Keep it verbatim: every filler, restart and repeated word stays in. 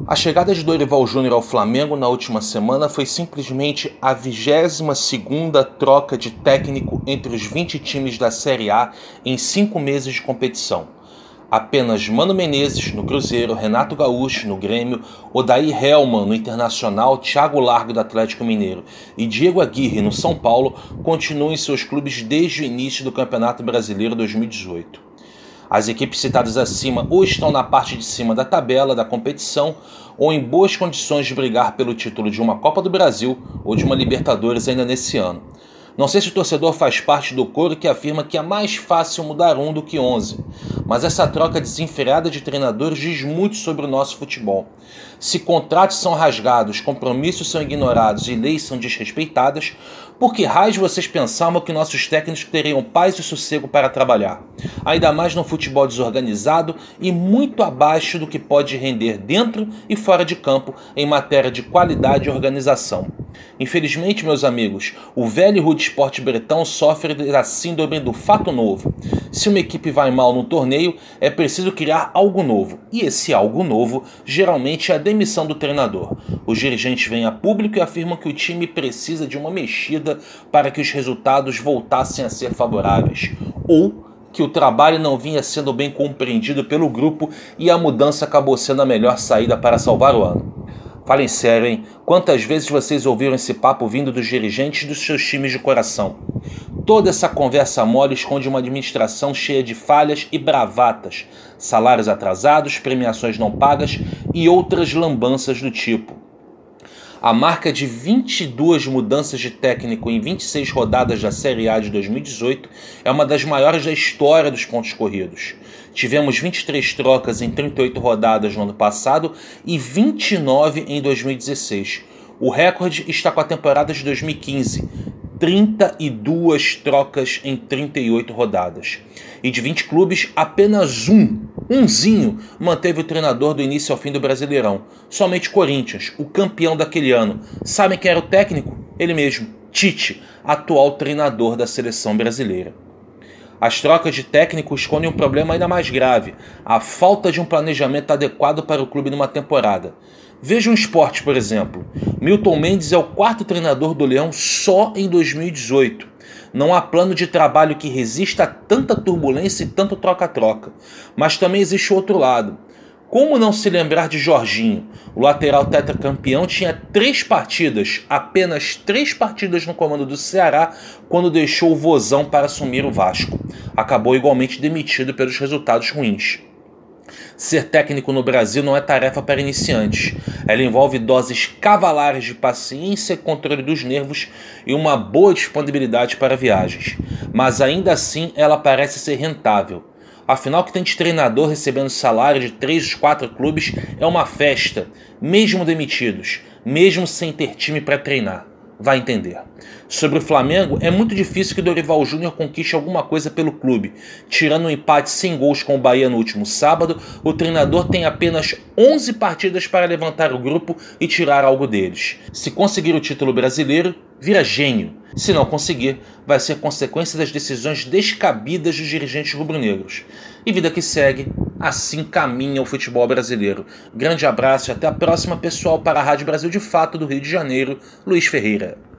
A chegada de Dorival Júnior ao Flamengo na última semana foi simplesmente a vigésima segunda troca de técnico entre os vinte times da Série A em cinco meses de competição. Apenas Mano Menezes no Cruzeiro, Renato Gaúcho no Grêmio, Odair Hellmann no Internacional, Thiago Largue do Atlético Mineiro e Diego Aguirre no São Paulo continuam em seus clubes desde o início do Campeonato Brasileiro dois mil e dezoito. As equipes citadas acima ou estão na parte de cima da tabela da competição ou em boas condições de brigar pelo título de uma Copa do Brasil ou de uma Libertadores ainda nesse ano. Não sei se o torcedor faz parte do coro que afirma que é mais fácil mudar um do que onze, mas essa troca desenfreada de treinadores diz muito sobre o nosso futebol. Se contratos são rasgados, compromissos são ignorados e leis são desrespeitadas, por que raios vocês pensavam que nossos técnicos teriam paz e sossego para trabalhar? Ainda mais num futebol desorganizado e muito abaixo do que pode render dentro e fora de campo em matéria de qualidade e organização. Infelizmente, meus amigos, o velho e rude esporte bretão sofre da síndrome do fato novo. Se uma equipe vai mal no torneio, é preciso criar algo novo. E esse algo novo, geralmente, é a demissão do treinador. Os dirigentes vêm a público e afirmam que o time precisa de uma mexida para que os resultados voltassem a ser favoráveis. Ou que o trabalho não vinha sendo bem compreendido pelo grupo e a mudança acabou sendo a melhor saída para salvar o ano. Falem sério, hein? Quantas vezes vocês ouviram esse papo vindo dos dirigentes dos seus times de coração? Toda essa conversa mole esconde uma administração cheia de falhas e bravatas, salários atrasados, premiações não pagas e outras lambanças do tipo. A marca de vinte e duas mudanças de técnico em vinte e seis rodadas da Série A de dois mil e dezoito é uma das maiores da história dos pontos corridos. Tivemos vinte e três trocas em trinta e oito rodadas no ano passado e vinte e nove em dois mil e dezesseis. O recorde está com a temporada de dois mil e quinze, trinta e duas trocas em trinta e oito rodadas. E de vinte clubes, apenas um, umzinho, manteve o treinador do início ao fim do Brasileirão. Somente Corinthians, o campeão daquele ano. Sabem quem era o técnico? Ele mesmo, Tite, atual treinador da seleção brasileira. As trocas de técnico escondem um problema ainda mais grave, a falta de um planejamento adequado para o clube numa temporada. Veja o Sport, por exemplo. Milton Mendes é o quarto treinador do Leão só em dois mil e dezoito. Não há plano de trabalho que resista a tanta turbulência e tanto troca-troca. Mas também existe o outro lado. Como não se lembrar de Jorginho? O lateral tetracampeão tinha três partidas, apenas três partidas no comando do Ceará, quando deixou o Vozão para assumir o Vasco. Acabou igualmente demitido pelos resultados ruins. Ser técnico no Brasil não é tarefa para iniciantes. Ela envolve doses cavalares de paciência, controle dos nervos e uma boa disponibilidade para viagens. Mas ainda assim ela parece ser rentável. Afinal, que tem de treinador recebendo salário de três ou quatro clubes é uma festa, mesmo demitidos, mesmo sem ter time para treinar. Vai entender. Sobre o Flamengo, é muito difícil que Dorival Júnior conquiste alguma coisa pelo clube. Tirando um empate sem gols com o Bahia no último sábado, o treinador tem apenas onze partidas para levantar o grupo e tirar algo deles. Se conseguir o título brasileiro, vira gênio. Se não conseguir, vai ser consequência das decisões descabidas dos dirigentes rubro-negros. E vida que segue, assim caminha o futebol brasileiro. Grande abraço e até a próxima, pessoal, para a Rádio Brasil de Fato do Rio de Janeiro, Luiz Ferreira.